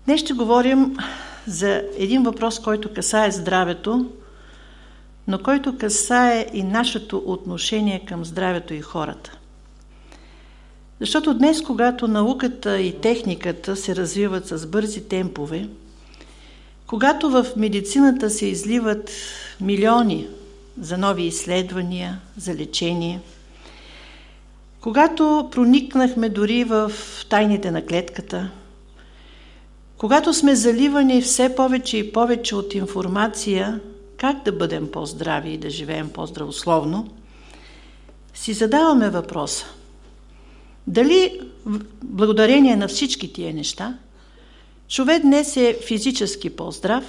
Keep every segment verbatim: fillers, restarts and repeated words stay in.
Днес ще говорим за един въпрос, който касае здравето, но който касае и нашето отношение към здравето и хората. Защото днес, когато науката и техниката се развиват с бързи темпове, когато в медицината се изливат милиони за нови изследвания, за лечение, когато проникнахме дори в тайните на клетката, когато сме заливани все повече и повече от информация как да бъдем по-здрави и да живеем по-здравословно, си задаваме въпроса: дали благодарение на всички тия неща човек днес е физически по-здрав,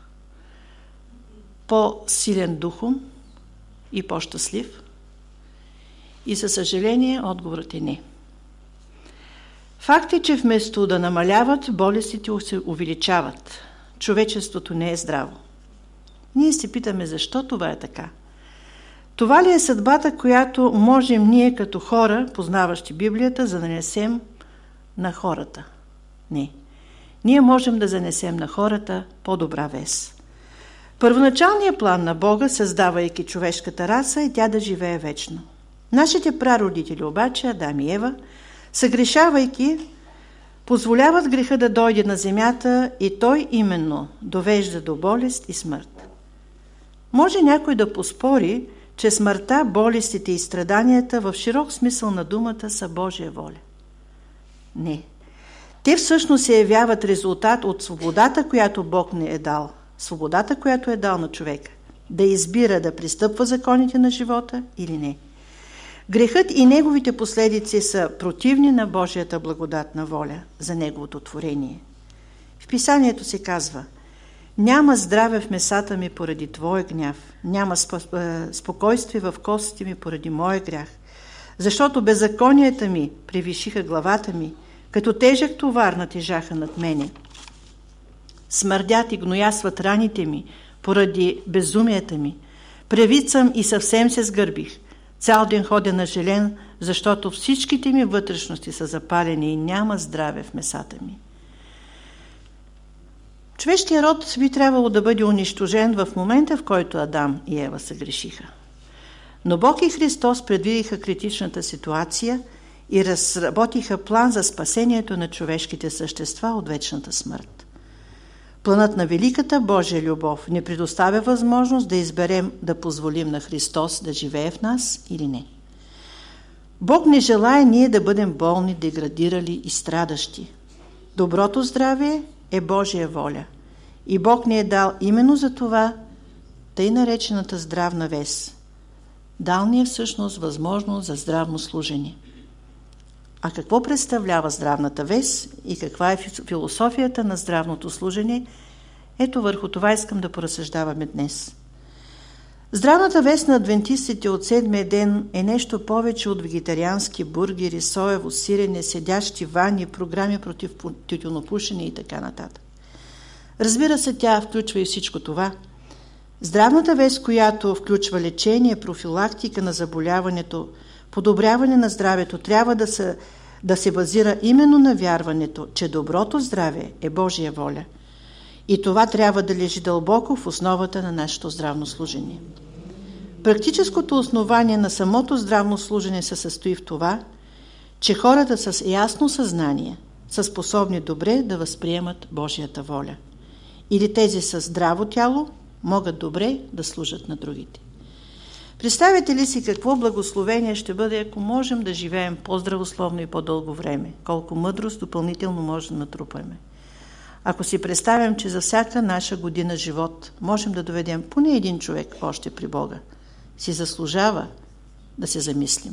по-силен духом и по-щастлив? И със съжаление отговорът е не. Факт е, че вместо да намаляват, болестите се увеличават. Човечеството не е здраво. Ние се питаме защо това е така. Това ли е съдбата, която можем ние като хора, познаващи Библията, да занесем на хората? Не. Ние можем да занесем на хората по-добра вест. Първоначалният план на Бога, създавайки човешката раса, е тя да живее вечно. Нашите прародители обаче, Адам и Ева, съгрешавайки, позволяват греха да дойде на земята и той именно довежда до болест и смърт. Може някой да поспори, че смъртта, болестите и страданията в широк смисъл на думата са Божия воля. Не. Те всъщност се явяват резултат от свободата, която Бог ни е дал. Свободата, която е дал на човека. Да избира да пристъпва законите на живота или не. Грехът и неговите последици са противни на Божията благодатна воля за неговото творение. В Писанието се казва: няма здраве в месата ми поради Твоя гняв, няма спокойствие в костите ми поради моя грях, защото беззаконията ми превишиха главата ми, като тежък товар натежаха над мене. Смърдят и гноясват раните ми поради безумията ми. Превит съм и съвсем се сгърбих. Цял ден ходя на желен, защото всичките ми вътрешности са запалени и няма здраве в месата ми. Човешкият род би трябвало да бъде унищожен в момента, в който Адам и Ева се грешиха. Но Бог и Христос предвидиха критичната ситуация и разработиха план за спасението на човешките същества от вечната смърт. Планът на великата Божия любов ни предоставя възможност да изберем да позволим на Христос да живее в нас или не. Бог не желае ние да бъдем болни, деградирали и страдащи. Доброто здраве е Божия воля. И Бог ни е дал именно за това тъй наречената здравна вест. Дал ни е всъщност възможност за здравно служение. А какво представлява здравната вест и каква е философията на здравното служение? Ето върху това искам да поразсъждаваме днес. Здравната вест на адвентистите от седмия ден е нещо повече от вегетариански бургери, соево сирене, седящи вани, програми против тютюнопушене и така нататък. Разбира се, тя включва и всичко това. Здравната вест, която включва лечение, профилактика на заболяването, подобряване на здравето, трябва да се, да се базира именно на вярването, че доброто здраве е Божия воля. И това трябва да лежи дълбоко в основата на нашето здравно служение. Практическото основание на самото здравно служение се състои в това, че хората с ясно съзнание са способни добре да възприемат Божията воля. Или тези с здраво тяло могат добре да служат на другите. Представете ли си какво благословение ще бъде, ако можем да живеем по-здравословно и по-дълго време? Колко мъдрост допълнително може да натрупаме? Ако си представим, че за всяка наша година живот можем да доведем поне един човек още при Бога, си заслужава да се замислим.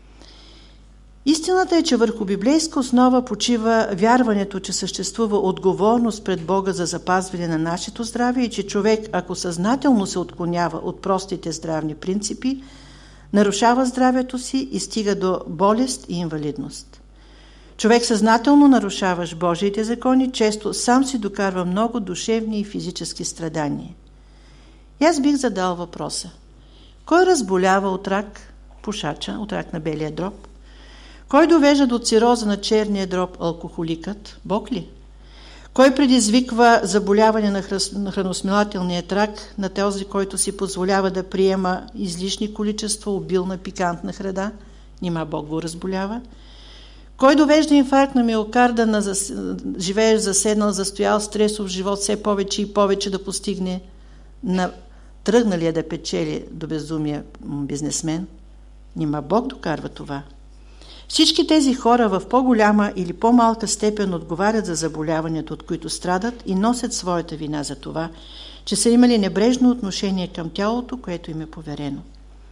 Истината е, че върху библейска основа почива вярването, че съществува отговорност пред Бога за запазване на нашето здраве и че човек, ако съзнателно се отклонява от простите здравни принципи, нарушава здравето си и стига до болест и инвалидност. Човек съзнателно нарушаваш Божиите закони, често сам си докарва много душевни и физически страдания. И аз бих задал въпроса: кой разболява от рак пушача, от рак на белия дроб? Кой довежда до цироза на черния дроб алкохоликът? Бог ли? Кой предизвиква заболяване на храносмилателния тракт на този, който си позволява да приема излишни количества обилна пикантна храна? Нима Бог го разболява. Кой довежда инфаркт на миокарда, на зас... живееш заседнал, застоял стресов живот, все повече и повече да постигне на тръгналия да печели до безумия бизнесмен? Нима Бог докарва това. Всички тези хора в по-голяма или по-малка степен отговарят за заболяването, от които страдат, и носят своята вина за това, че са имали небрежно отношение към тялото, което им е поверено.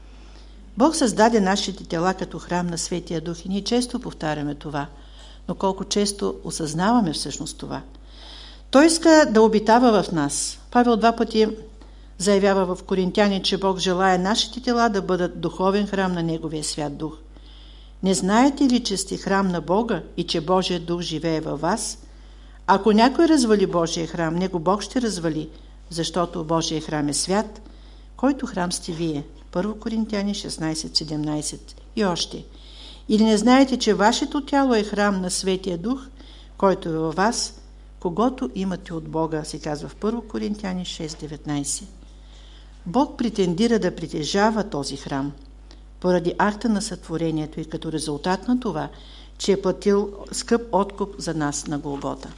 Бог създаде нашите тела като храм на Светия Дух и ние често повтаряме това, но колко често осъзнаваме всъщност това. Той иска да обитава в нас. Павел два пъти заявява в Коринтяни, че Бог желае нашите тела да бъдат духовен храм на Неговия свят Дух. Не знаете ли, че сте храм на Бога и че Божият Дух живее във вас? Ако някой развали Божия храм, него Бог ще развали, защото Божия храм е свят, който храм сте вие. Първо Коринтяни шестнайсет седемнайсет. И още. Или не знаете, че вашето тяло е храм на Светия Дух, който е във вас, когото имате от Бога, се казва в Първо Коринтяни шест деветнайсет. Бог претендира да притежава този храм поради акта на сътворението и като резултат на това, че е платил скъп откуп за нас на Голгота.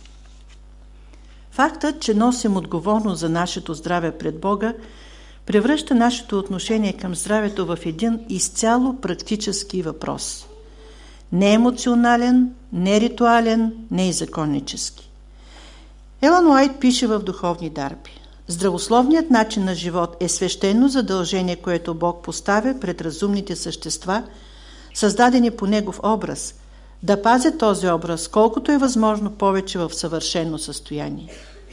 Фактът, че носим отговорност за нашето здраве пред Бога, превръща нашето отношение към здравето в един изцяло практически въпрос. Не емоционален, не ритуален, не и законнически. Елън Уайт пише в Духовни дарби: здравословният начин на живот е свещено задължение, което Бог поставя пред разумните същества, създадени по Негов образ, да пазят този образ колкото е възможно повече в съвършено състояние.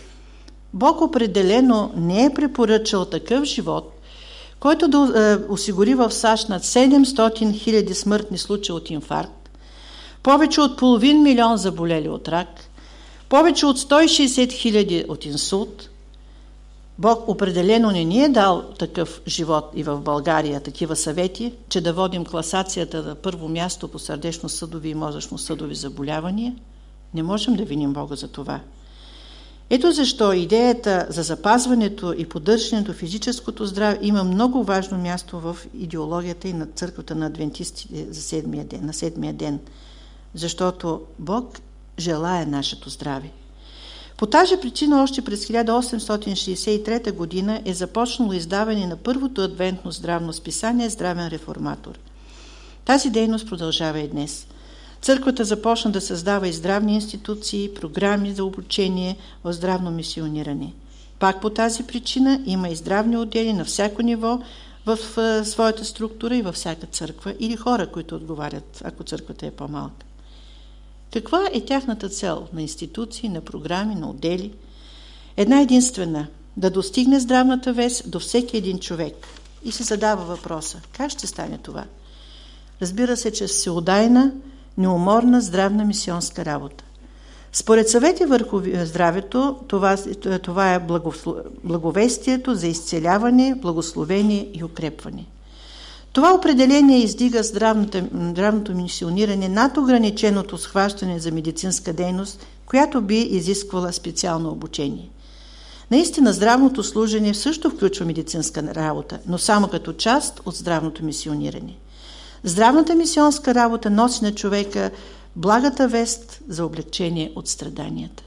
Бог определено не е препоръчал такъв живот, който да е, осигури в САЩ над седемстотин хиляди смъртни случаи от инфаркт, повече от половин милион заболели от рак, повече от сто и шейсет хиляди от инсулт. Бог определено не ни е дал такъв живот и в България такива съвети, че да водим класацията на първо място по сърдечно-съдови и мозъчно-съдови заболявания. Не можем да виним Бога за това. Ето защо идеята за запазването и поддържането физическото здраве има много важно място в идеологията и на църквата на адвентистите за седмия ден, на седмия ден, защото Бог желае нашето здраве. По тази причина още през хиляда осемстотин шейсет и трета година е започнало издаване на първото адвентно здравно списание «Здравен реформатор». Тази дейност продължава и днес. Църквата започна да създава и здравни институции, програми за обучение в здравно мисиониране. Пак по тази причина има и здравни отдели на всяко ниво в своята структура и във всяка църква или хора, които отговарят, ако църквата е по-малка. Каква е тяхната цел на институции, на програми, на отдели? Една единствена – да достигне здравната вест до всеки един човек. И се задава въпроса: как ще стане това? Разбира се, че всеотдайна, неуморна здравна мисионска работа. Според съвети върху здравето, това, това е благовестието за изцеляване, благословение и укрепване. Това определение издига здравното мисиониране над ограниченото схващане за медицинска дейност, която би изисквала специално обучение. Наистина, здравното служение също включва медицинска работа, но само като част от здравното мисиониране. Здравната мисионска работа носи на човека благата вест за облегчение от страданията.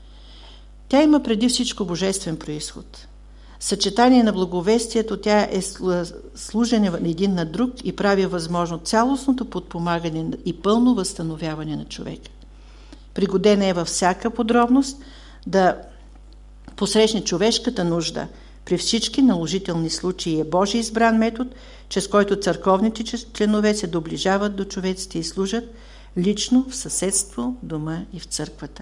Тя има преди всичко божествен произход. Съчетание на благовестието, тя е служене един на друг и прави възможно цялостното подпомагане и пълно възстановяване на човека. Пригодена е във всяка подробност да посрещне човешката нужда. При всички наложителни случаи е Божий избран метод, чрез който църковните членове се доближават до човеците и служат лично в съседство, дома и в църквата.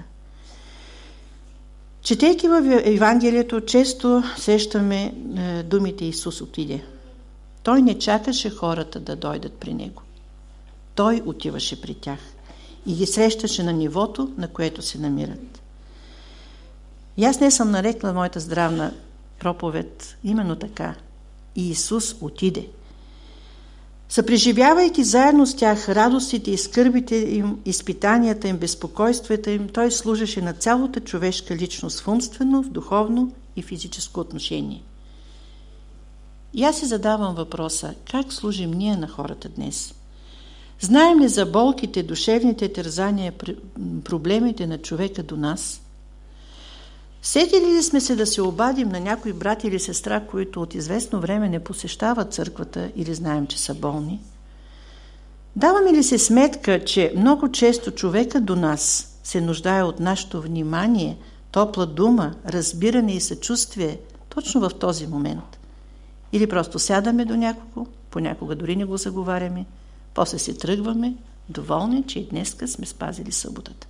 Четейки в Евангелието, често сещаме е, думите Исус отиде. Той не чакаше хората да дойдат при Него. Той отиваше при тях и ги срещаше на нивото, на което се намират. И аз не съм нарекла моята здравна проповед именно така. И Исус отиде. Съпреживявайки заедно с тях радостите и скърбите им, изпитанията им, безпокойствата им, той служеше на цялата човешка личност в умствено, в духовно и физическо отношение. И аз си задавам въпроса, как служим ние на хората днес? Знаем ли за болките, душевните тързания, проблемите на човека до нас? Сетили ли сме се да се обадим на някой брат или сестра, които от известно време не посещават църквата или знаем, че са болни? Даваме ли се сметка, че много често човека до нас се нуждае от нашето внимание, топла дума, разбиране и съчувствие точно в този момент? Или просто сядаме до някого, понякога дори не го заговаряме, после се тръгваме, доволни, че и днеска сме спазили съботата.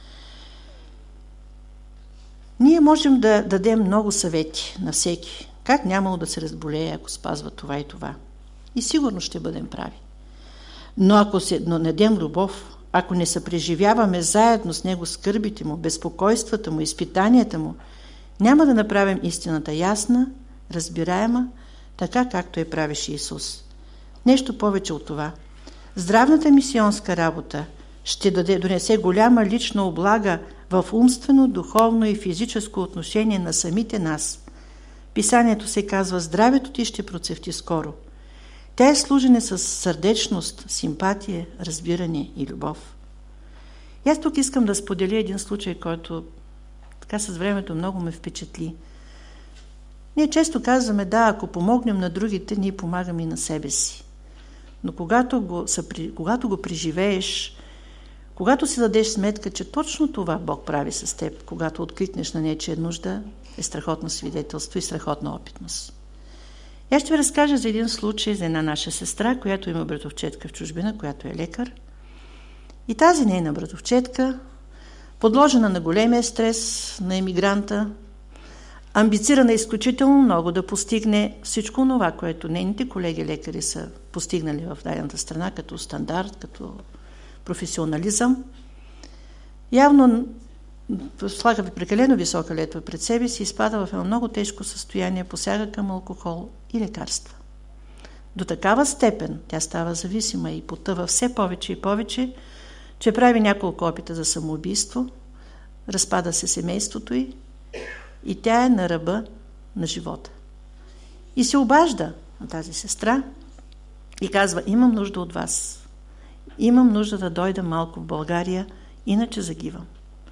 Ние можем да дадем много съвети на всеки, как нямало да се разболее, ако спазва това и това. И сигурно ще бъдем прави. Но ако се, но не дадем любов, ако не съпреживяваме заедно с него скърбите му, безпокойствата му, изпитанията му, няма да направим истината ясна, разбираема, така както я правеше Исус. Нещо повече от това. Здравната мисионска работа ще даде, донесе голяма лична облага в умствено, духовно и физическо отношение на самите нас. Писанието се казва: здравето ти ще процъфти скоро. Тя е служене с сърдечност, симпатия, разбиране и любов. И аз тук искам да споделя един случай, който така с времето много ме впечатли. Ние често казваме: да, ако помогнем на другите, ние помагаме и на себе си. Но когато го, когато го преживееш, когато си дадеш сметка, че точно това Бог прави с теб, когато откликнеш на нечия нужда, е страхотно свидетелство и страхотна опитност. И аз ще ви разкажа за един случай за една наша сестра, която има братовчетка в чужбина, която е лекар. И тази нейна братовчетка, подложена на големия стрес на емигранта, амбицирана изключително много да постигне всичко това, което нейните колеги лекари са постигнали в дадената страна като стандарт, като професионализъм, явно слага прекалено висока летва пред себе си, изпада в едно много тежко състояние, посяга към алкохол и лекарства. До такава степен тя става зависима и потъва все повече и повече, че прави няколко опита за самоубийство, разпада се семейството й и тя е на ръба на живота. И се обажда на тази сестра и казва: имам нужда от вас. Имам нужда да дойда малко в България, иначе загивам.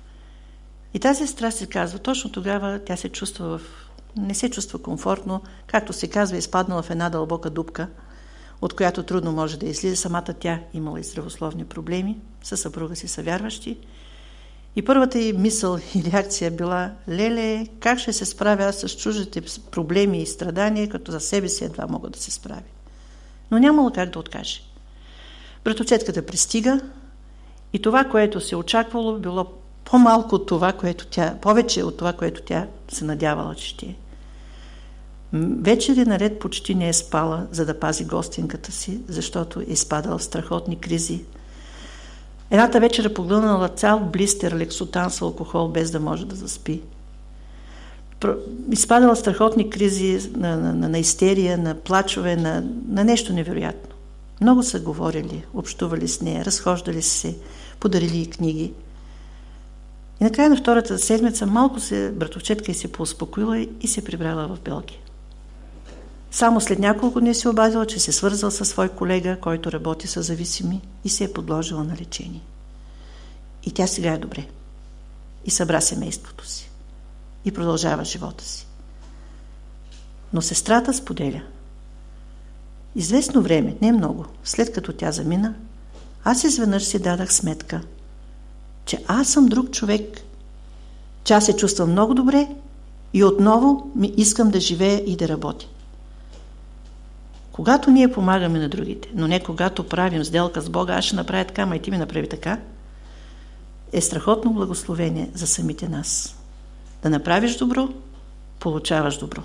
И тази сестра се казва, точно тогава тя се чувства в... не се чувства комфортно, както се казва, изпаднала в една дълбока дупка, от която трудно може да излиза. Самата тя имала и здравословни проблеми, със съпруга си са вярващи. И първата й мисъл и реакция била: леле, как ще се справя аз с чуждите проблеми и страдания, като за себе си едва мога да се справя. Но нямало как да откаже. Братовчетката пристига и това, което се очаквало, било по-малко от това, което тя, повече от това, което тя се надявала, че ще е. Вечери наред почти не е спала, за да пази гостинката си, защото е изпадала в страхотни кризи. Едната вечер е поглънала цял блистер лексотан с алкохол, без да може да заспи. Изпадала в страхотни кризи на, на, на, на истерия, на плачове, на, на нещо невероятно. Много са говорили, общували с нея, разхождали се, подарили и книги. И накрая на втората седмица малко се братовчетка и се поуспокоила и се прибрала в Белгия. Само след няколко дни се обадила, че се свързал със свой колега, който работи с зависими, и се е подложила на лечение. И тя сега е добре. И събра семейството си. И продължава живота си. Но сестрата споделя: известно време, не много, след като тя замина, аз изведнъж си дадах сметка, че аз съм друг човек, че аз се чувствам много добре и отново ми искам да живея и да работя. Когато ние помагаме на другите, но не когато правим сделка с Бога, аз ще направя така, ма и ти ми направи така, е страхотно благословение за самите нас. Да направиш добро, получаваш добро.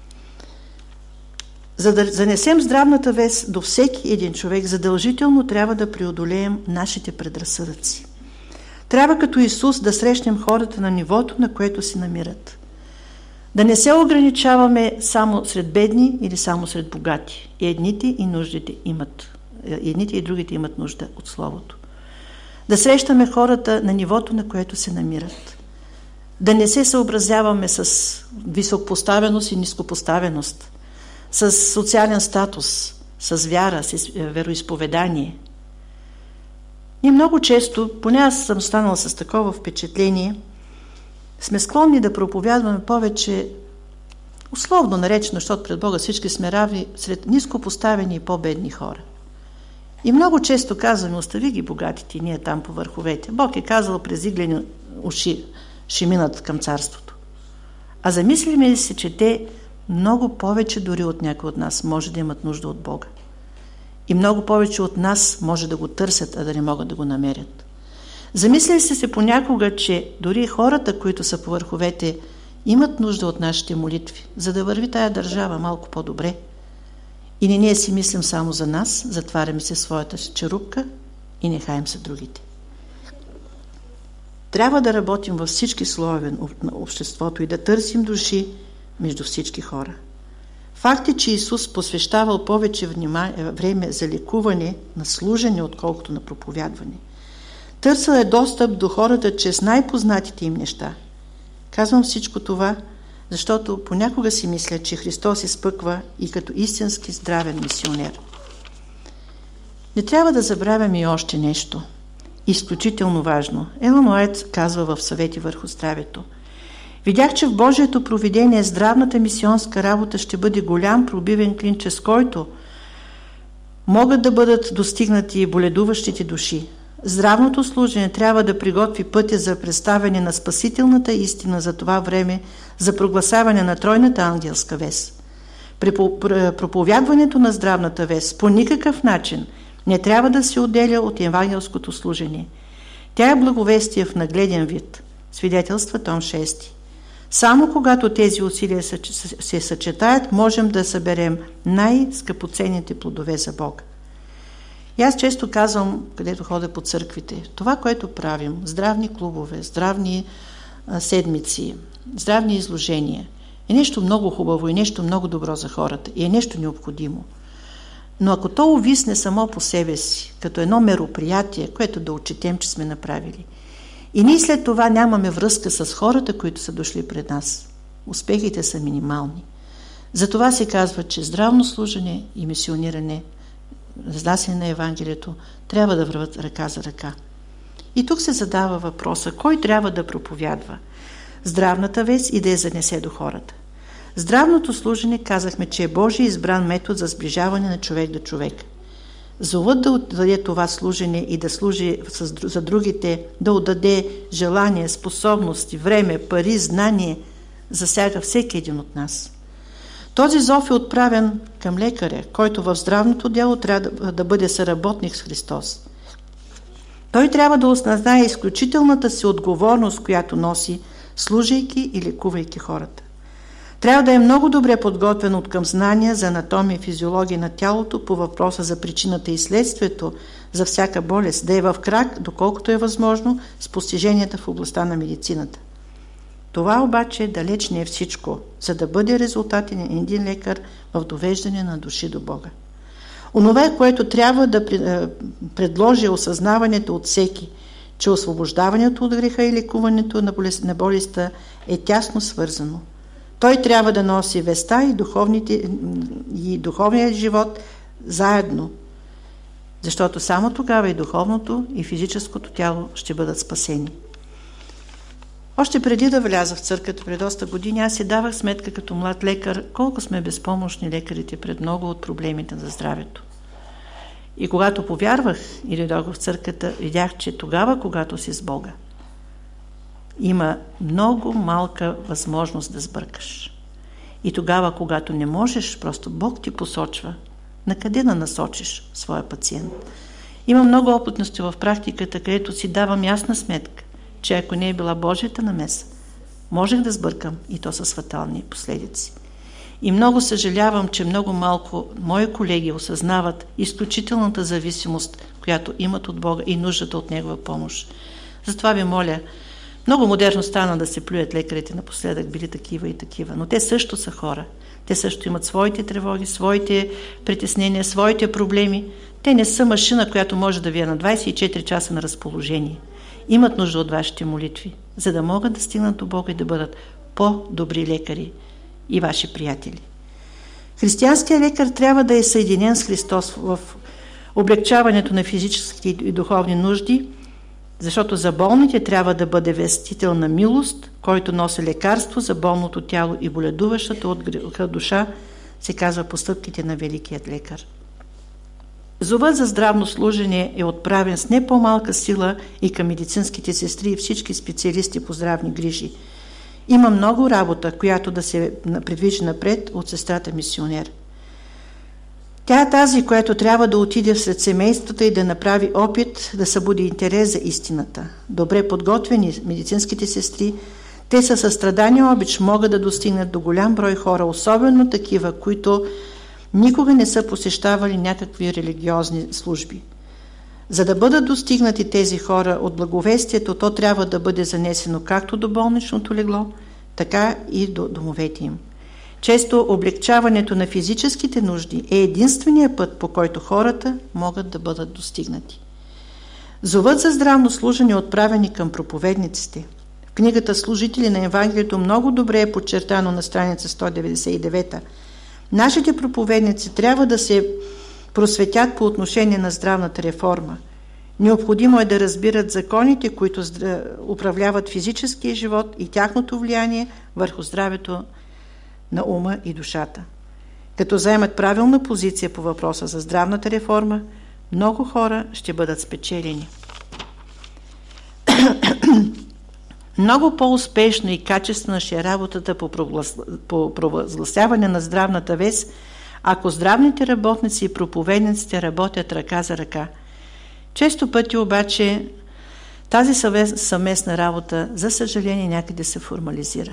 За да занесем здравната вест до всеки един човек, задължително трябва да преодолеем нашите предразсъдъци. Трябва като Исус да срещнем хората на нивото, на което се намират. Да не се ограничаваме само сред бедни или само сред богати. И едните и нуждите имат едните и другите имат нужда от Словото. Да срещаме хората на нивото, на което се намират. Да не се съобразяваме с високопоставеност и нископоставеност, с социален статус, с вяра, с вероизповедание. И много често, поне аз съм станала с такова впечатление, сме склонни да проповядваме повече, условно наречено, защото пред Бога всички сме равни, сред нископоставени и по-бедни хора. И много често казваме, остави ги богатите и ние там по върховете. Бог е казал, през иглени уши ще минат към царството. А замислиме ли се, че те много повече дори от някой от нас може да имат нужда от Бога. И много повече от нас може да го търсят, а да не могат да го намерят. Замислили се се понякога, че дори хората, които са по върховете, имат нужда от нашите молитви, за да върви тая държава малко по-добре. И не ние си мислим само за нас, затваряме се своята черупка и не хаем се другите. Трябва да работим във всички слоеве на обществото и да търсим души между всички хора. Факт е, че Исус посвещавал повече време за лекуване, на служене, отколкото на проповядване. Търсил е достъп до хората чрез най-познатите им неща. Казвам всичко това, защото понякога си мисля, че Христос изпъква и като истински здравен мисионер. Не трябва да забравяме и още нещо. Изключително важно. Елън Уайт казва в Съвети върху здравето: видях, че в Божието провидение здравната мисионска работа ще бъде голям пробивен клин, чрез който могат да бъдат достигнати боледуващите души. Здравното служене трябва да приготви пътя за представяне на спасителната истина за това време, за прогласяване на тройната ангелска вест. При проповядването на здравната вест по никакъв начин не трябва да се отделя от евангелското служение. Тя е благовестие в нагледен вид. Свидетелства, том шести. Само когато тези усилия се съчетаят, можем да съберем най-скъпоценните плодове за Бога. И аз често казвам, където ходя по църквите, това, което правим, здравни клубове, здравни а, седмици, здравни изложения, е нещо много хубаво и нещо много добро за хората и е нещо необходимо. Но ако то увисне само по себе си, като едно мероприятие, което да отчетем, че сме направили, и ние след това нямаме връзка с хората, които са дошли пред нас, успехите са минимални. Затова се казва, че здравно служене и мисиониране, разнасяне на Евангелието, трябва да върват ръка за ръка. И тук се задава въпроса, кой трябва да проповядва здравната вест и да я занесе до хората. Здравното служене, казахме, че е Божий избран метод за сближаване на човек до човек. Зовът да отдаде това служене и да служи за другите, да отдаде желание, способности, време, пари, знание, засяга всеки един от нас. Този зов е отправен към лекаря, който в здравното дело трябва да бъде съработник с Христос. Той трябва да осъзнае изключителната си отговорност, която носи, служейки и лекувайки хората. Трябва да е много добре подготвен от към знания за анатомия и физиология на тялото по въпроса за причината и следствието за всяка болест, да е в крак, доколкото е възможно, с постиженията в областта на медицината. Това обаче далеч не е всичко, за да бъде резултатен един лекар в довеждане на души до Бога. Онова, което трябва да предложи осъзнаването от всеки, че освобождаването от греха и лекуването на болестта е тясно свързано. Той трябва да носи веста и, духовните, и духовният живот заедно, защото само тогава и духовното, и физическото тяло ще бъдат спасени. Още преди да вляза в църквата пред доста години, аз си давах сметка като млад лекар колко сме безпомощни лекарите пред много от проблемите за здравето. И когато повярвах и дойдох в църквата, видях, че тогава, когато си с Бога, има много малка възможност да сбъркаш. И тогава, когато не можеш, просто Бог ти посочва на къде да насочиш своя пациент. Има много опитности в практиката, където си давам ясна сметка, че ако не е била Божията намеса, можех да сбъркам и то с фатални последици. И много съжалявам, че много малко мои колеги осъзнават изключителната зависимост, която имат от Бога и нуждата от Негова помощ. Затова ви моля, Много модерно стана да се плюят лекарите напоследък, били такива и такива, но те също са хора. Те също имат своите тревоги, своите притеснения, своите проблеми. Те не са машина, която може да ви е на двайсет и четири часа на разположение. Имат нужда от вашите молитви, за да могат да стигнат до Бога и да бъдат по-добри лекари и ваши приятели. Християнският лекар трябва да е съединен с Христос в облегчаването на физически и духовни нужди, защото за болните трябва да бъде вестител на милост, който носи лекарство за болното тяло и боледуващата от греха душа, се казва постъпките на великият лекар. Зовът за здравно служение е отправен с не по-малка сила и към медицинските сестри и всички специалисти по здравни грижи. Има много работа, която да се придвижи напред от сестрата мисионер. Тя е тази, която трябва да отиде сред семействата и да направи опит да събуди интерес за истината. Добре подготвени медицинските сестри, те със състрадание обич могат да достигнат до голям брой хора, особено такива, които никога не са посещавали някакви религиозни служби. За да бъдат достигнати тези хора от благовестието, то трябва да бъде занесено както до болничното легло, така и до домовете им. Често облегчаването на физическите нужди е единствения път, по който хората могат да бъдат достигнати. Зовът за здравно служене е отправен и към проповедниците. В книгата «Служители на Евангелието» много добре е подчертано на страница сто деветдесет и девета. Нашите проповедници трябва да се просветят по отношение на здравната реформа. Необходимо е да разбират законите, които управляват физическия живот и тяхното влияние върху здравето на ума и душата. Като заемат правилна позиция по въпроса за здравната реформа, много хора ще бъдат спечелени. Много по-успешно и качествена ще е работата по, проглас... по провъзгласяване на здравната вест, ако здравните работници и проповедниците работят ръка за ръка. Често пъти обаче тази съвместна работа, за съжаление, някъде се формализира.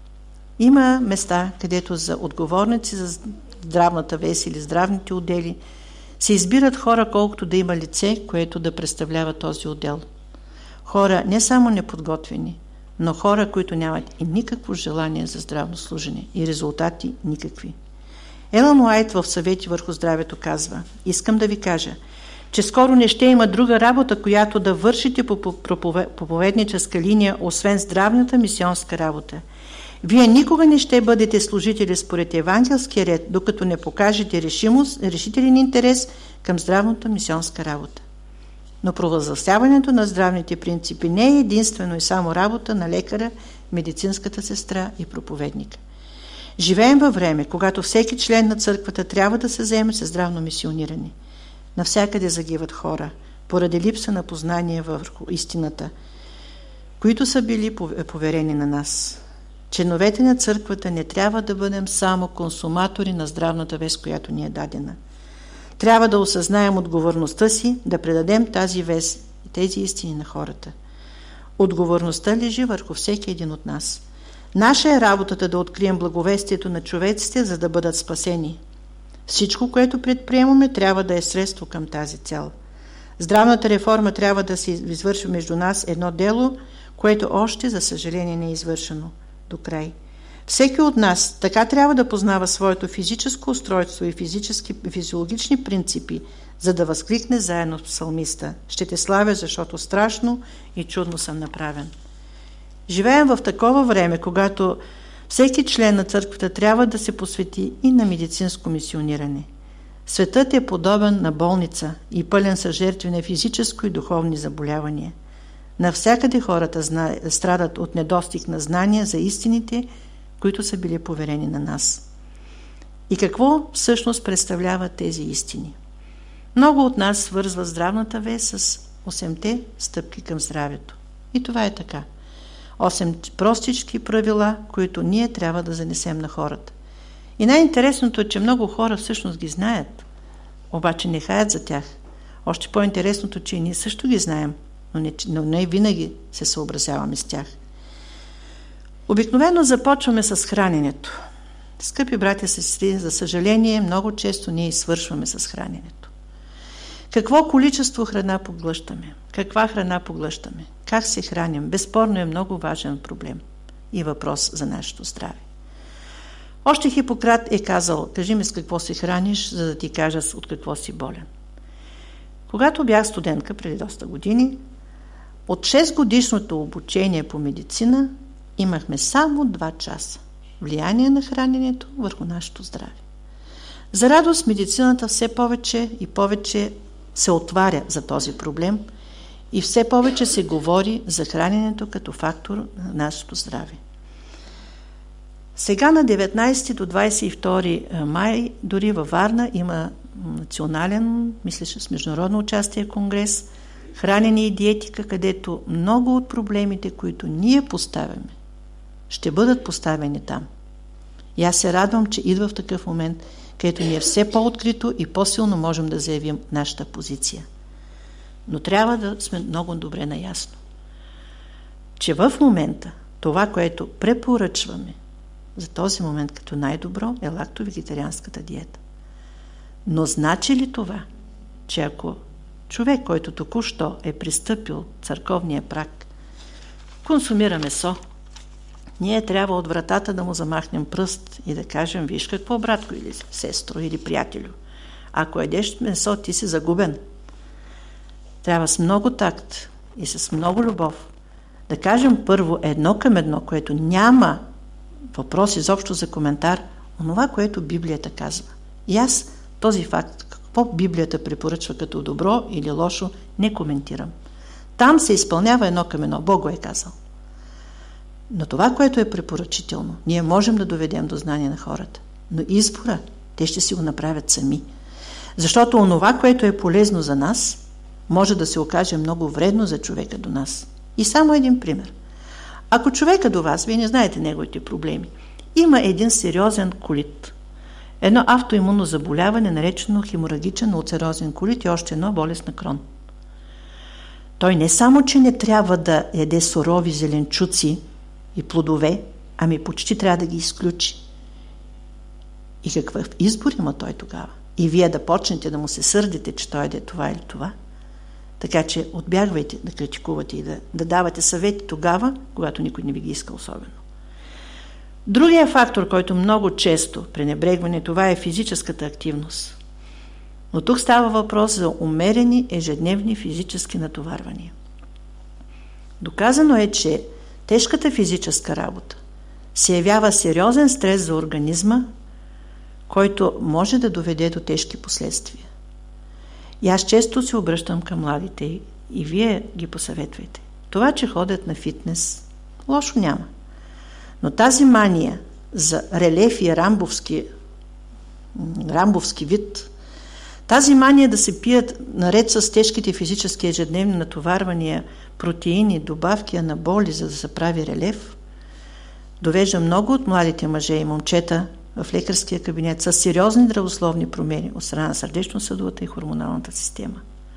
Има места, където за отговорници за здравната вест или здравните отдели се избират хора, колкото да има лице, което да представлява този отдел. Хора не само неподготвени, но хора, които нямат и никакво желание за здравно служене и резултати никакви. Елън Уайт в Съвети върху здравето казва: искам да ви кажа, че скоро не ще има друга работа, която да вършите по проповедническа линия, освен здравната мисионска работа. Вие никога не ще бъдете служители според евангелския ред, докато не покажете решимост, решителен интерес към здравната мисионска работа. Но провъзгласяването на здравните принципи не е единствено и само работа на лекаря, медицинската сестра и проповедника. Живеем във време, когато всеки член на църквата трябва да се заеме със здравно мисиониране. Навсякъде загиват хора, поради липса на познание върху истината, които са били поверени на нас. Членовете на църквата не трябва да бъдем само консуматори на здравната вест, която ни е дадена. Трябва да осъзнаем отговорността си, да предадем тази вест и тези истини на хората. Отговорността лежи върху всеки един от нас. Наша е работата да открием благовестието на човеците, за да бъдат спасени. Всичко, което предприемаме, трябва да е средство към тази цел. Здравната реформа трябва да се извърши между нас едно дело, което още, за съжаление, не е извършено до край. Всеки от нас така трябва да познава своето физическо устройство и физически, физиологични принципи, за да възкликне заедно с псалмиста: ще те славя, защото страшно и чудно съм направен. Живеем в такова време, когато всеки член на църквата трябва да се посвети и на медицинско мисиониране. Светът е подобен на болница и пълен с жертви на физическо и духовни заболявания. Навсякъде хората зна... страдат от недостиг на знания за истините, които са били поверени на нас. И какво всъщност представляват тези истини? Много от нас свързват здравната вест с осемте стъпки към здравето. И това е така. Осем простички правила, които ние трябва да занесем на хората. И най-интересното е, че много хора всъщност ги знаят, обаче не хаят за тях. Още по-интересното, че и ние също ги знаем, но не, но не винаги се съобразяваме с тях. Обикновено започваме с храненето. Скъпи братя и сестри, за съжаление, много често ние свършваме с храненето. Какво количество храна поглъщаме? Каква храна поглъщаме? Как се храним? Безспорно е много важен проблем и въпрос за нашето здраве. Още Хипократ е казал: кажи ми с какво се храниш, за да ти кажа от какво си болен. Когато бях студентка преди доста години, от шест годишното обучение по медицина имахме само два часа влияние на храненето върху нашето здраве. За радост медицината все повече и повече се отваря за този проблем и все повече се говори за храненето като фактор на нашето здраве. Сега на деветнайсети до двайсет и втори май дори във Варна има национален, мислеше с международно участие конгрес хранене и диетика, където много от проблемите, които ние поставяме, ще бъдат поставени там. И аз се радвам, че идва в такъв момент, където ние все по-открито и по-силно можем да заявим нашата позиция. Но трябва да сме много добре наясно, че в момента това, което препоръчваме за този момент като най-добро, е лакто-вегетарианската диета. Но значи ли това, че ако човек, който току-що е пристъпил църковния праг, консумира месо, ние трябва от вратата да му замахнем пръст и да кажем: виж какво, братко или сестро или приятелю, ако едеш месо, ти си загубен. Трябва с много такт и с много любов да кажем първо едно към едно, което няма въпрос изобщо за коментар, онова, което Библията казва. И аз този факт, какво Библията препоръчва като добро или лошо, не коментирам. Там се изпълнява едно към едно. Бог го е казал. Но това, което е препоръчително, ние можем да доведем до знание на хората. Но избора, те ще си го направят сами. Защото онова, което е полезно за нас, може да се окаже много вредно за човека до нас. И само един пример. Ако човека до вас, вие не знаете неговите проблеми, има един сериозен колит, едно автоимунно заболяване, наречено хеморагичен улцерозен колит и още едно болест на Крон. Той не само, че не трябва да яде сурови зеленчуци и плодове, ами почти трябва да ги изключи. И какъв избор има той тогава? И вие да почнете да му се сърдите, че той яде това или това. Така че отбягвайте да критикувате и да, да давате съвети тогава, когато никой не ви ги иска особено. Другия фактор, който много често пренебрегване, това е физическата активност. Но тук става въпрос за умерени ежедневни физически натоварвания. Доказано е, че тежката физическа работа се явява сериозен стрес за организма, който може да доведе до тежки последствия. И аз често се обръщам към младите и, и вие ги посъветвайте. Това, че ходят на фитнес, лошо няма. Но тази мания за релеф и рамбовски, рамбовски вид, тази мания да се пият наред с тежките физически ежедневни натоварвания, протеини, добавки, анаболи, за да се прави релеф, довежда много от младите мъже и момчета в лекарския кабинет с сериозни здравословни промени от страна на сърдечно-съдовата и хормоналната система.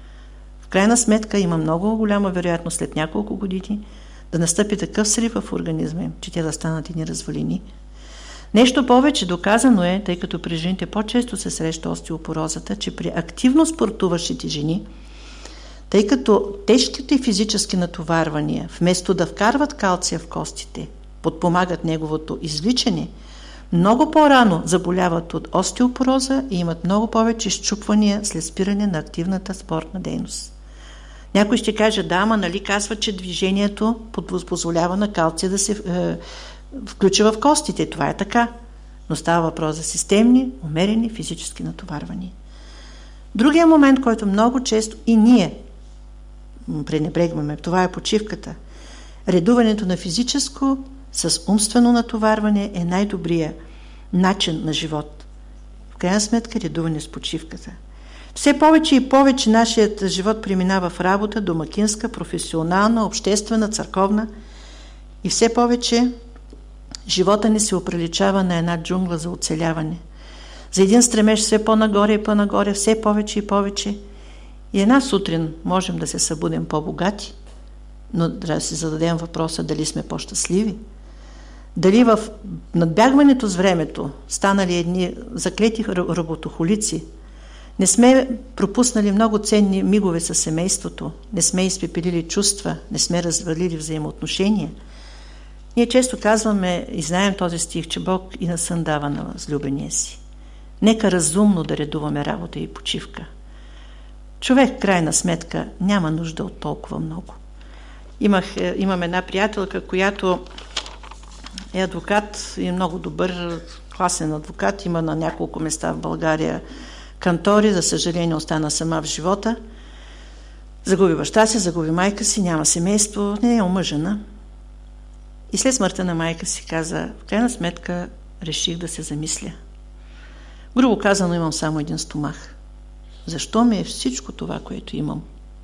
В крайна сметка има много голяма вероятност след няколко години да настъпи такъв срив в организма им, че те да станат и неразвалини. Нещо повече доказано е, тъй като при жените по-често се среща остеопорозата, че при активно спортуващите жени, тъй като тежките физически натоварвания, вместо да вкарват калция в костите, подпомагат неговото извличане, много по-рано заболяват от остеопороза и имат много повече счупвания след спиране на активната спортна дейност. Някой ще каже: да, ама нали казва, че движението позволява на калция да се е, включи в костите. Това е така. Но става въпрос за системни, умерени физически натоварвания. Другия момент, който много често и ние пренебрегваме, това е почивката. Редуването на физическо с умствено натоварване е най-добрия начин на живот. В крайна сметка редуване с почивката. Все повече и повече нашият живот преминава в работа, домакинска, професионална, обществена, църковна и все повече живота ни се оприличава на една джунгла за оцеляване. За един стремеж все по-нагоре и по-нагоре, все повече и повече. И една сутрин можем да се събудем по-богати, но да си зададем въпроса дали сме по-щастливи. Дали в надбягването с времето станали едни заклети работохолици, Не сме пропуснали много ценни мигове със семейството, не сме изпепелили чувства, не сме развалили взаимоотношения. Ние често казваме и знаем този стих, че Бог и на сън дава на възлюбения си. Нека разумно да редуваме работа и почивка. Човек, в крайна сметка, няма нужда от толкова много. Имах, имам една приятелка, която е адвокат и е много добър, класен адвокат. Има на няколко места в България кантори, за съжаление остана сама в живота. Загуби баща си, загуби майка си, няма семейство, не е омъжена. И след смъртта на майка си каза, в крайна сметка реших да се замисля. Грубо казано, имам само един стомах. Защо ми е всичко това, което имам?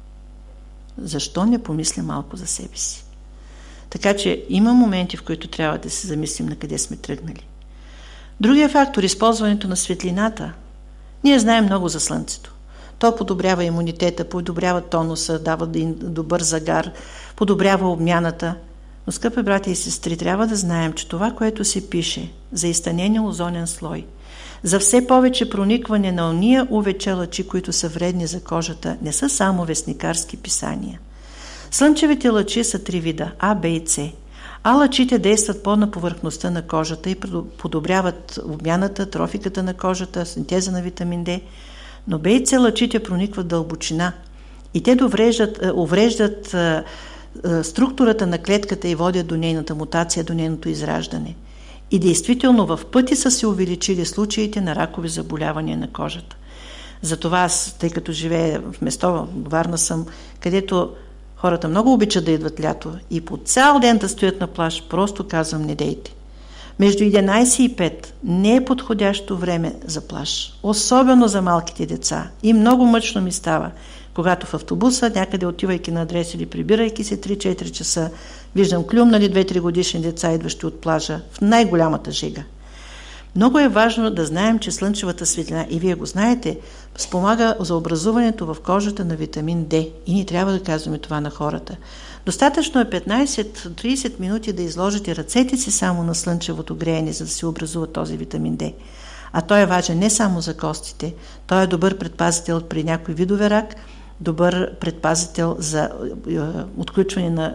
Защо не помисля малко за себе си? Така че има моменти, в които трябва да се замислим на къде сме тръгнали. Другия фактор – използването на светлината. Ние знаем много за слънцето. То подобрява имунитета, подобрява тонуса, дава добър загар, подобрява обмяната. Но, скъпи брати и сестри, трябва да знаем, че това, което се пише за изтънения озонен слой, за все повече проникване на ония ю ви-че лъчи, които са вредни за кожата, не са само вестникарски писания. Слънчевите лъчи са три вида – А, Б и С. А лъчите действат по-на повърхността на кожата и подобряват обмяната, трофиката на кожата, синтеза на витамин Д, но Б и С лъчите проникват дълбочина и те увреждат, увреждат структурата на клетката и водят до нейната мутация, до нейното израждане. И действително в пъти са се увеличили случаите на ракови заболявания на кожата. Затова аз, тъй като живея в место, Варна съм, където хората много обичат да идват лято и по цял ден да стоят на плаж, просто казвам, не дейте. Между единайсет и пет не е подходящо време за плаж, особено за малките деца. И много мъчно ми става, когато в автобуса, някъде отивайки на адрес или прибирайки се три-четири часа, виждам клюмнали две-три годишни деца, идващи от плажа, в най-голямата жега. Много е важно да знаем, че слънчевата светлина, и вие го знаете, спомага за образуването в кожата на витамин Д. И ни трябва да казваме това на хората. Достатъчно е петнайсет-трийсет минути да изложите ръцете си само на слънчевото греене, за да се образува този витамин Д. А той е важен не само за костите, той е добър предпазител при някои видове рак, добър предпазител за е, отключване на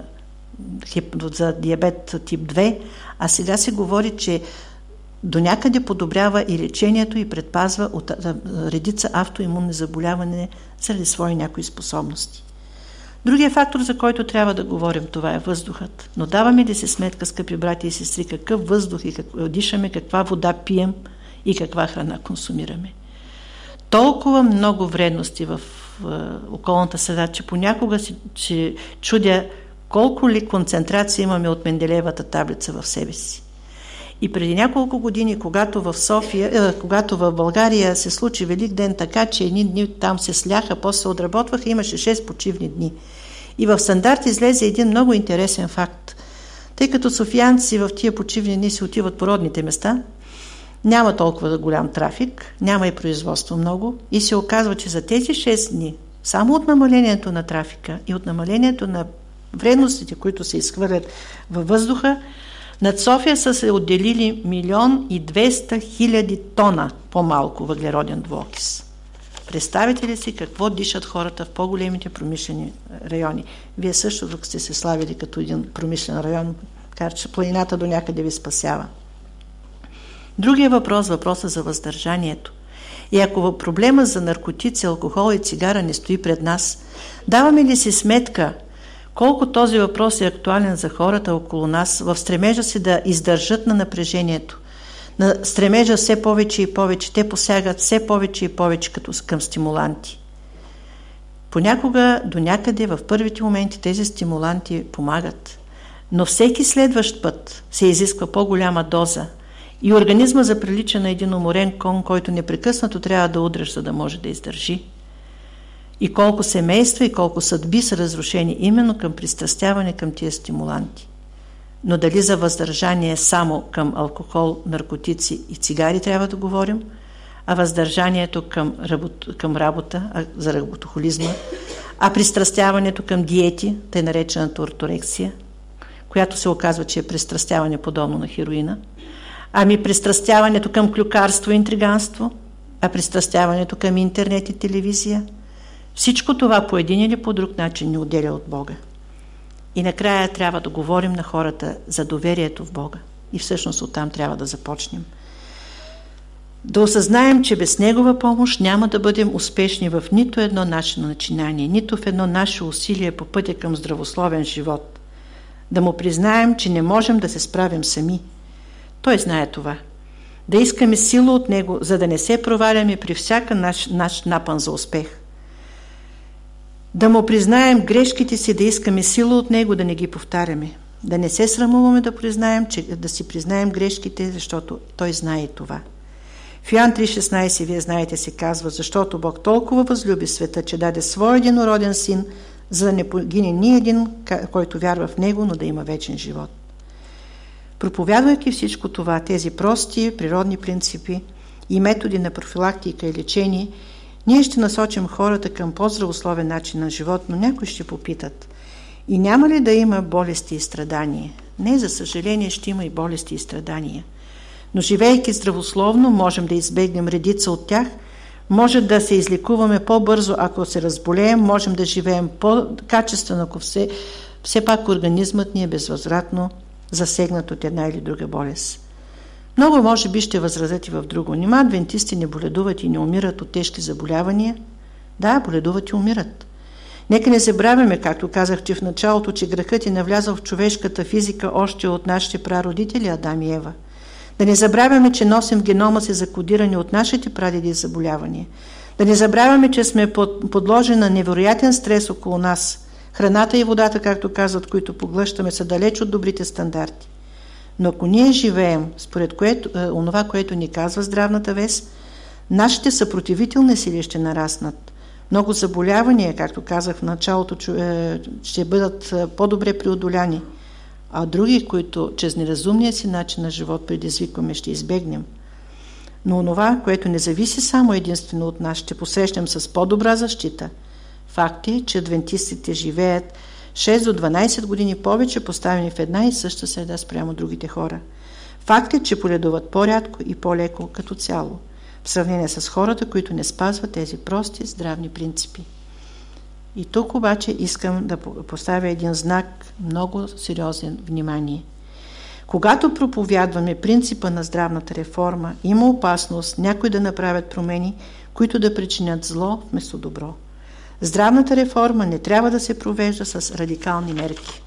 за диабет тип две, а сега се говори, че до някъде подобрява и лечението и предпазва от редица автоимунни заболявания заради свои някои способности. Другия фактор, за който трябва да говорим, това е въздухът. Но даваме ли си сметка, скъпи брати и сестри, какъв въздух и какво дишаме, каква вода пием и каква храна консумираме? Толкова много вредности в околната среда, че понякога си че чудя колко ли концентрация имаме от Менделеевата таблица в себе си. И преди няколко години, когато в София, е, когато в България се случи Велик ден така, че едни дни там се сляха, после се отработваха, имаше шест почивни дни. И в стандарт излезе един много интересен факт. Тъй като софиянци в тия почивни дни си отиват по родните места, няма толкова голям трафик, няма и производство много и се оказва, че за тези шест дни, само от намалението на трафика и от намалението на вредностите, които се изхвърлят във въздуха, над София са се отделили милион и двеста хиляди тона по-малко въглероден двуокис. Представете ли си какво дишат хората в по-големите промишлени райони? Вие също тук сте се славили като един промишлен район, така че планината до някъде ви спасява. Другия въпрос, въпроса за въздържанието. И ако проблема за наркотици, алкохол и цигара не стои пред нас, даваме ли си сметка колко този въпрос е актуален за хората около нас в стремежа си да издържат на напрежението, на стремежа все повече и повече, те посягат все повече и повече като към стимуланти. Понякога до някъде в първите моменти тези стимуланти помагат, но всеки следващ път се изисква по-голяма доза и организма заприлича на един уморен кон, който непрекъснато трябва да удръж, за да може да издържи. И колко семейства и колко съдби са разрушени именно към пристрастяване към тия стимуланти. Но дали за въздържание само към алкохол, наркотици и цигари трябва да говорим, а въздържанието към, работ, към работа, а, за работохолизма, а пристрастяването към диети, тъй наречената орторексия, която се оказва, че е пристрастяване подобно на хероина, ами пристрастяването към клюкарство и интриганство, а пристрастяването към интернет и телевизия, всичко това по един или по друг начин ни отделя от Бога. И накрая трябва да говорим на хората за доверието в Бога. И всъщност оттам трябва да започнем. Да осъзнаем, че без Негова помощ няма да бъдем успешни в нито едно наше начинание, нито в едно наше усилие по пътя към здравословен живот. Да му признаем, че не можем да се справим сами. Той знае това. Да искаме сила от Него, за да не се проваляме при всяка наш, наш напън за успех. Да му признаем грешките си, да искаме сила от Него, да не ги повтаряме. Да не се срамуваме да признаем, че, да си признаем грешките, защото Той знае това. В Йоан три шестнайсет, вие знаете, се казва: защото Бог толкова възлюби света, че даде своя единороден син, за да не погине ни един, който вярва в Него, но да има вечен живот. Проповядвайки всичко това, тези прости природни принципи и методи на профилактика и лечение, ние ще насочим хората към по-здравословен начин на живот, но някои ще попитат: и няма ли да има болести и страдания? Не, за съжаление ще има и болести и страдания. Но живейки здравословно, можем да избегнем редица от тях, може да се излекуваме по-бързо, ако се разболеем, можем да живеем по-качествено, ако все, все пак организмът ни е безвъзвратно засегнат от една или друга болест. Много може би ще възразят и в друго. Нима адвентисти не боледуват и не умират от тежки заболявания? Да, боледуват и умират. Нека не забравяме, както казах че в началото, че грехът е навлязъл в човешката физика още от нашите прародители Адам и Ева. Да не забравяме, че носим в генома си закодирани от нашите прадеди заболявания. Да не забравяме, че сме подложени на невероятен стрес около нас. Храната и водата, както казват, които поглъщаме, са далеч от добрите стандарти. Но ако ние живеем според което, е, онова, което ни казва здравната вест, нашите съпротивителни сили ще нараснат. Много заболявания, както казах в началото, ще бъдат по-добре преодоляни, а други, които чрез неразумния си начин на живот предизвикваме, ще избегнем. Но онова, което не зависи само единствено от нас, ще посрещнем с по-добра защита. Факт е, че адвентистите живеят шест до дванайсет години повече, поставени в една и съща среда спрямо другите хора. Факт е, че боледуват по-рядко и по-леко като цяло, в сравнение с хората, които не спазват тези прости здравни принципи. И тук обаче искам да поставя един знак, много сериозен внимание. Когато проповядваме принципа на здравната реформа, има опасност някои да направят промени, които да причинят зло вместо добро. Здравната реформа не трябва да се провежда с радикални мерки.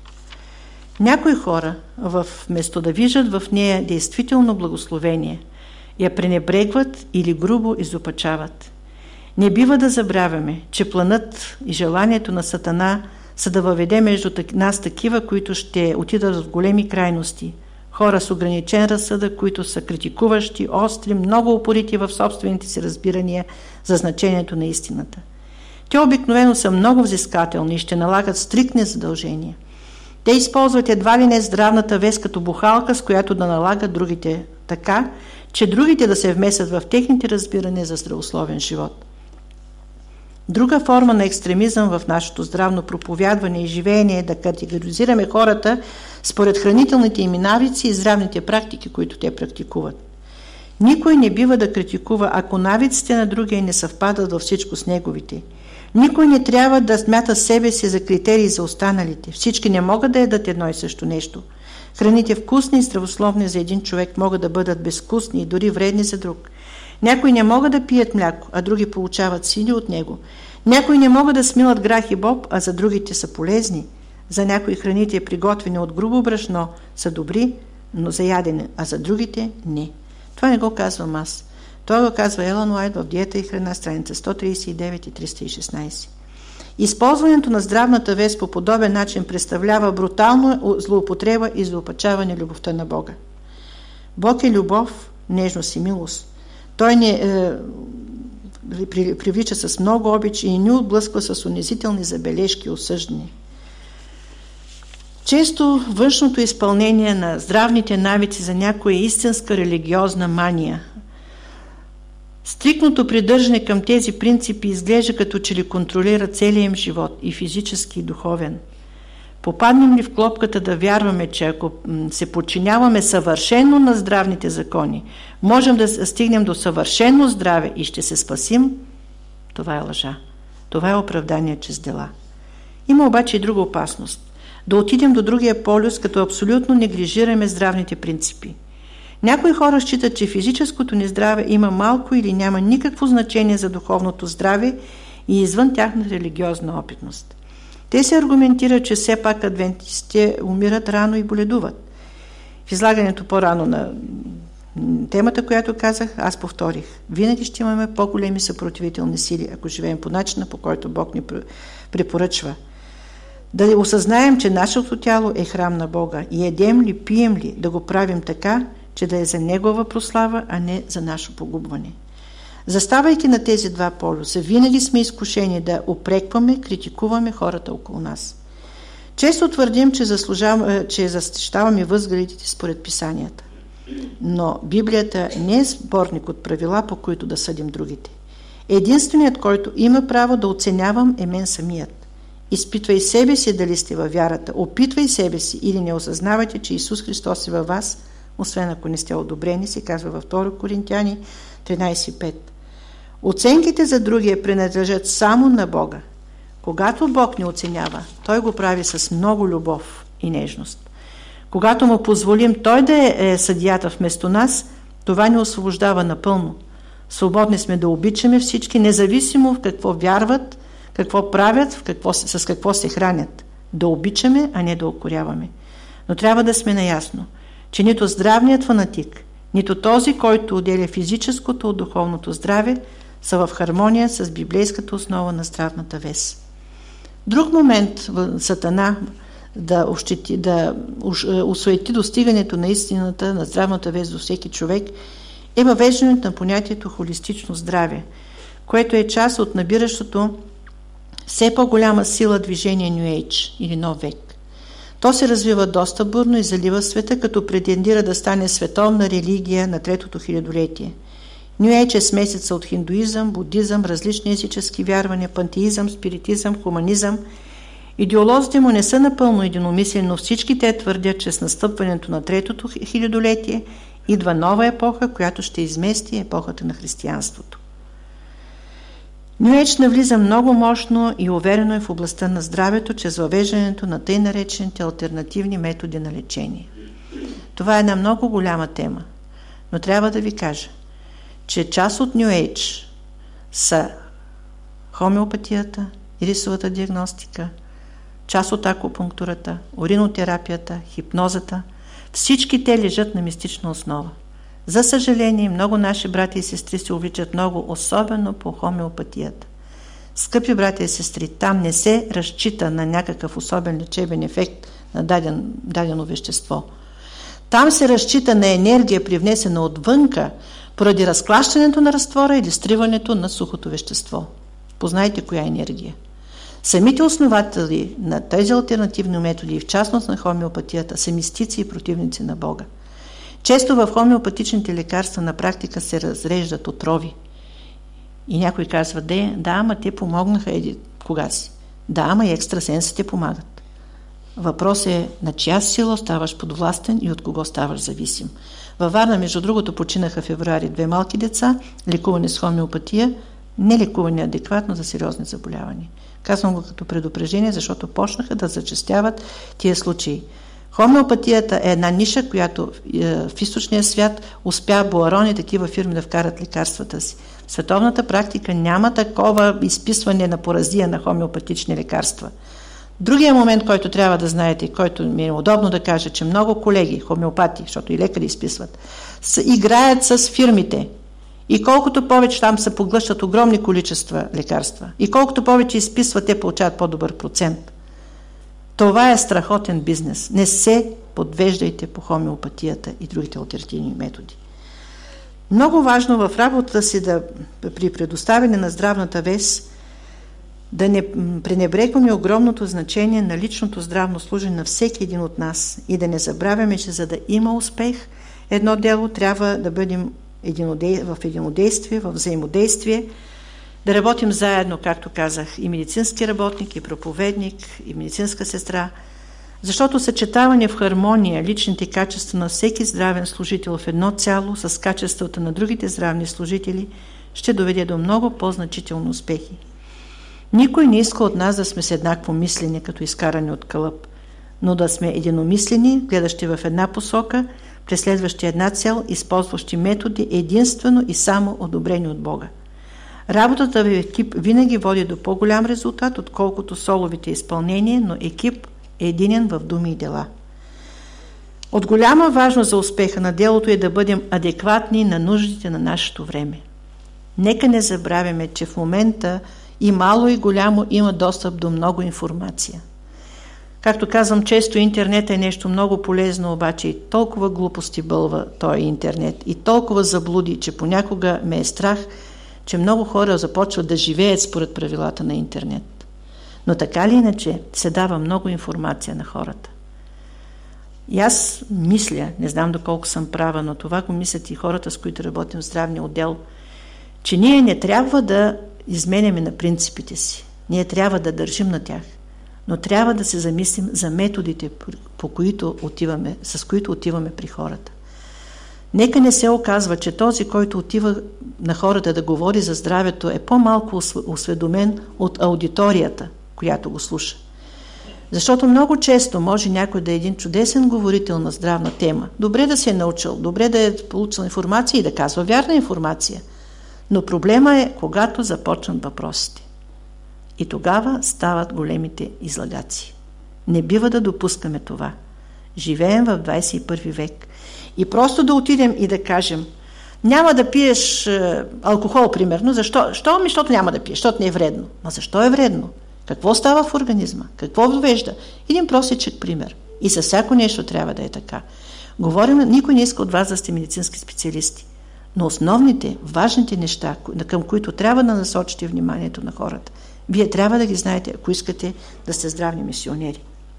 Някои хора, вместо да виждат в нея действително благословение, я пренебрегват или грубо изопачават. Не бива да забравяме, че планът и желанието на Сатана са да въведе между нас такива, които ще отидат в големи крайности. Хора с ограничен разсъдък, които са критикуващи, остри, много упорити в собствените си разбирания за значението на истината. Те обикновено са много взискателни и ще налагат стриктни задължения. Те използват едва ли не здравната вест като бухалка, с която да налагат другите така, че другите да се вмесят в техните разбирания за здравословен живот. Друга форма на екстремизъм в нашето здравно проповядване и живеене е да категоризираме хората според хранителните им навици и здравните практики, които те практикуват. Никой не бива да критикува, ако навиците на другия не съвпадат във всичко с неговите. Никой не трябва да смята себе си за критерии за останалите. Всички не могат да ядат едно и също нещо. Храните вкусни и здравословни за един човек могат да бъдат безвкусни и дори вредни за друг. Някои не могат да пият мляко, а други получават сили от него. Някои не могат да смилат грах и боб, а за другите са полезни. За някои храните, приготвени от грубо брашно, са добри, но за ядене, а за другите не. Това не го казвам аз. Това го казва Елън Уайт в Диета и храна, страница сто трийсет и девет и триста и шестнайсет. Използването на здравната вест по подобен начин представлява брутално злоупотреба и злоупачаване любовта на Бога. Бог е любов, нежност и милост. Той ни е, привлича с много обич и ни отблъсква с унизителни забележки и осъждания. Често външното изпълнение на здравните навици за някоя истинска религиозна мания. Стриктното придържане към тези принципи изглежда като че ли контролира целия им живот, и физически, и духовен. Попаднем ли в клопката да вярваме, че ако се подчиняваме съвършено на здравните закони, можем да стигнем до съвършено здраве и ще се спасим, това е лъжа. Това е оправдание чрез дела. Има обаче и друга опасност. Да отидем до другия полюс, като абсолютно неглижираме здравните принципи. Някои хора считат, че физическото ни здраве има малко или няма никакво значение за духовното здраве и извън тяхната религиозна опитност. Те се аргументират, че все пак адвентистите умират рано и боледуват. В излагането по-рано на темата, която казах, аз повторих. Винаги ще имаме по-големи съпротивителни сили, ако живеем по начина, по който Бог ни препоръчва. Да осъзнаем, че нашето тяло е храм на Бога и едем ли, пием ли, да го правим така, че да е за Негова прослава, а не за наше погубване. Заставайки на тези два полюса, винаги сме изкушени да упрекваме, критикуваме хората около нас. Често твърдим, че, че защитаваме възгледите според писанията. Но Библията не е сборник от правила, по които да съдим другите. Единственият, който има право да оценявам, е мен самият. Изпитвай себе си дали сте във вярата, опитвай себе си или не осъзнавате, че Исус Христос е във вас, освен ако не сте одобрени, се казва във втори Коринтияни тринайсет пет. Оценките за другия принадлежат само на Бога. Когато Бог ни оценява, Той го прави с много любов и нежност. Когато му позволим Той да е съдията вместо нас, това ни освобождава напълно. Свободни сме да обичаме всички, независимо в какво вярват, какво правят, в какво, с какво се хранят. Да обичаме, а не да укоряваме. Но трябва да сме наясно, че нито здравният фанатик, нито този, който отделя физическото от духовното здраве, са в хармония с библейската основа на здравната вест. Друг момент Сатана да, ощети, да осуети достигането на истината, на здравната вест до всеки човек, е въвеждането на понятието холистично здраве, което е част от набиращото все по-голяма сила движение New Age или нов век. То се развива доста бурно и залива света, като претендира да стане световна религия на третото хилядолетие. Ню Ейдж е смесица от хиндуизъм, будизъм, различни езически вярвания, пантеизъм, спиритизъм, хуманизъм. Идеолозите му не са напълно единомислени, но всички те твърдят, че с настъпването на третото хилядолетие идва нова епоха, която ще измести епохата на християнството. Ню Ейдж навлиза много мощно и уверено е в областта на здравето, чрез въвеждането на тъй наречените алтернативни методи на лечение. Това е една много голяма тема, но трябва да ви кажа, че част от Ню Ейдж са хомеопатията, ирисовата диагностика, част от акупунктурата, уринотерапията, хипнозата. Всички те лежат на мистична основа. За съжаление, много наши брати и сестри се увличат много, особено по хомеопатията. Скъпи брати и сестри, там не се разчита на някакъв особен лечебен ефект на даден, дадено вещество. Там се разчита на енергия, привнесена отвънка, поради разклащането на разтвора или стриването на сухото вещество. Познайте коя е енергия. Самите основатели на тези алтернативни методи, в частност на хомеопатията, са мистици и противници на Бога. Често в хомеопатичните лекарства на практика се разреждат отрови. И някой казва, да, да, ама те помогнаха еди кога си. Да, ама и екстрасенсите помагат. Въпрос е на чия сила ставаш подвластен и от кого ставаш зависим. Във Варна, между другото, починаха в февруари две малки деца, лекувани с хомеопатия, не лекувани адекватно за сериозни заболявания. Казвам го като предупреждение, защото почнаха да зачестяват тия случаи. Хомеопатията е една ниша, която в източния свят успя Буарон и такива фирми да вкарат лекарствата си. В световната практика няма такова изписване на поразия на хомеопатични лекарства. Другия момент, който трябва да знаете, който ми е удобно да кажа, че много колеги, хомеопати, защото и лекари изписват, играят с фирмите. И колкото повече там се поглъщат огромни количества лекарства, и колкото повече изписват, те получават по-добър процент. Това е страхотен бизнес. Не се подвеждайте по хомеопатията и другите алтернативни методи. Много важно в работата си да, при предоставяне на здравната вест, да не пренебрегваме огромното значение на личното здравно служене на всеки един от нас и да не забравяме, че за да има успех едно дело, трябва да бъдем в единодействие, в взаимодействие, да работим заедно, както казах, и медицински работник, и проповедник, и медицинска сестра, Защото съчетаване в хармония личните качества на всеки здравен служител в едно цяло с качествата на другите здравни служители ще доведе до много по-значителни успехи. Никой не иска от нас да сме с еднакво мислене, като изкарани от кълъп, но да сме единомислени, гледащи в една посока, преследващи една цел, използващи методи единствено и само одобрени от Бога. Работата в екип винаги води до по-голям резултат, отколкото соловите изпълнения, но екип е единен в думи и дела. От голяма важност за успеха на делото е да бъдем адекватни на нуждите на нашето време. Нека не забравяме, че в момента и мало и голямо има достъп до много информация. Както казвам често, интернет е нещо много полезно, обаче и толкова глупости бълва този интернет и толкова заблуди, че понякога ме е страх, че много хора започват да живеят според правилата на интернет. Но така ли иначе се дава много информация на хората. И аз мисля, не знам доколко съм права, но това го мислят и хората, с които работим в здравния отдел, че ние не трябва да изменяме на принципите си. Ние трябва да държим на тях. Но трябва да се замислим за методите, по които отиваме, с които отиваме при хората. Нека не се оказва, че този, който отива на хората да говори за здравето, е по-малко осведомен от аудиторията, която го слуша. Защото много често може някой да е един чудесен говорител на здравна тема. Добре да се е научил, добре да е получил информация и да казва вярна информация. Но проблема е, когато започнат въпросите. И тогава стават големите излагаци. Не бива да допускаме това. Живеем в двадесет и първи век. И просто да отидем и да кажем, няма да пиеш е, алкохол, примерно. Защо? Що? Ми, защото няма да пиеш, защото не е вредно. Ма защо е вредно? Какво става в организма? Какво довежда? Един простичък пример. И със всяко нещо трябва да е така. Говорим, никой не иска от вас да сте медицински специалисти. Но основните, важните неща, към които трябва да насочите вниманието на хората, вие трябва да ги знаете, ако искате да сте здравни мисионери.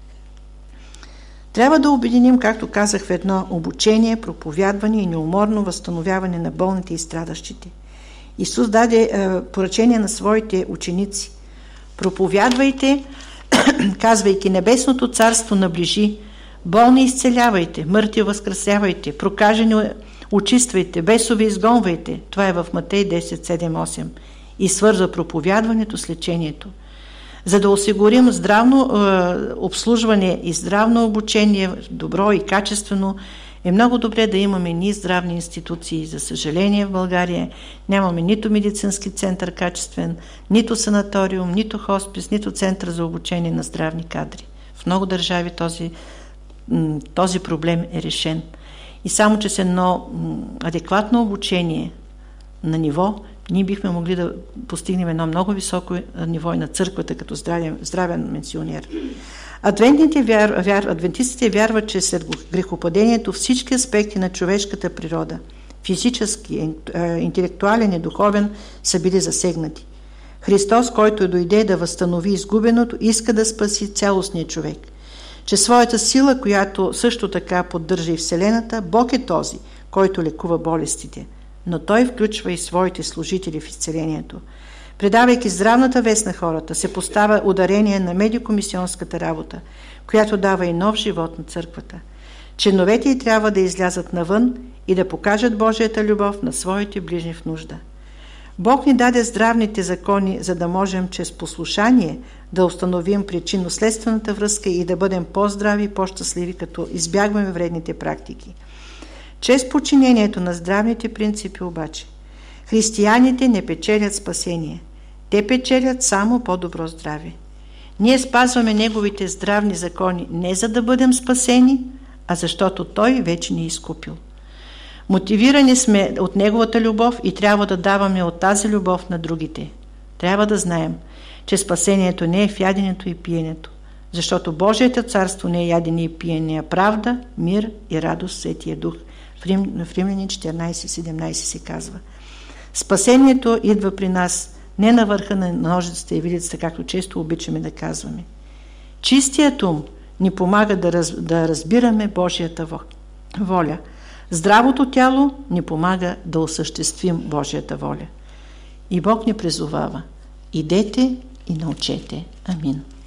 Трябва да обединим, както казах, в едно обучение, проповядване и неуморно възстановяване на болните и страдащите. Исус даде е, поръчение на своите ученици. Проповядвайте, казвайки, небесното царство наближи, болни изцелявайте, мъртви възкресявайте, прокажени очиствайте, бесови изгонвайте. Това е в Матей десет, седем, осем. И свързва проповядването с лечението. За да осигурим здравно е, обслужване и здравно обучение, добро и качествено, е много добре да имаме ни здравни институции. За съжаление в България нямаме нито медицински център качествен, нито санаториум, нито хоспис, нито център за обучение на здравни кадри. В много държави този, този проблем е решен. И само че с едно адекватно обучение на ниво, ние бихме могли да постигнем едно много високо ниво и на църквата като здравен, здравен мисионер. Адвентистите, вяр, вяр, адвентистите вярват, че след грехопадението всички аспекти на човешката природа, физически, интелектуален и духовен, са били засегнати. Христос, който дойде да възстанови изгубеното, иска да спаси цялостния човек. Че своята сила, която също така поддържа и Вселената, Бог е този, който лекува болестите. Но Той включва и своите служители в изцелението. Предавайки здравната вест на хората, се поставя ударение на медико-мисионската работа, която дава и нов живот на църквата. Членовете й трябва да излязат навън и да покажат Божията любов на своите ближни в нужда. Бог ни даде здравните закони, за да можем чрез послушание да установим причинно-следствената връзка и да бъдем по-здрави и по-щастливи, като избягваме вредните практики. Чрез подчинението на здравните принципи обаче, християните не печелят спасение. Те печелят само по-добро здраве. Ние спазваме Неговите здравни закони не за да бъдем спасени, а защото Той вече ни е изкупил. Мотивирани сме от Неговата любов и трябва да даваме от тази любов на другите. Трябва да знаем, че спасението не е в яденето и пиенето, защото Божието царство не е ядене и пиене, а правда, мир и радост в Светия Дух. В, Рим, в Римляни четиринадесет, седемнадесет се казва. Спасението идва при нас не на върха на ножицата и вилицата, както често обичаме да казваме. Чистият ум ни помага да, раз, да разбираме Божията воля. Здравото тяло ни помага да осъществим Божията воля. И Бог ни призовава: идете и научете. Амин.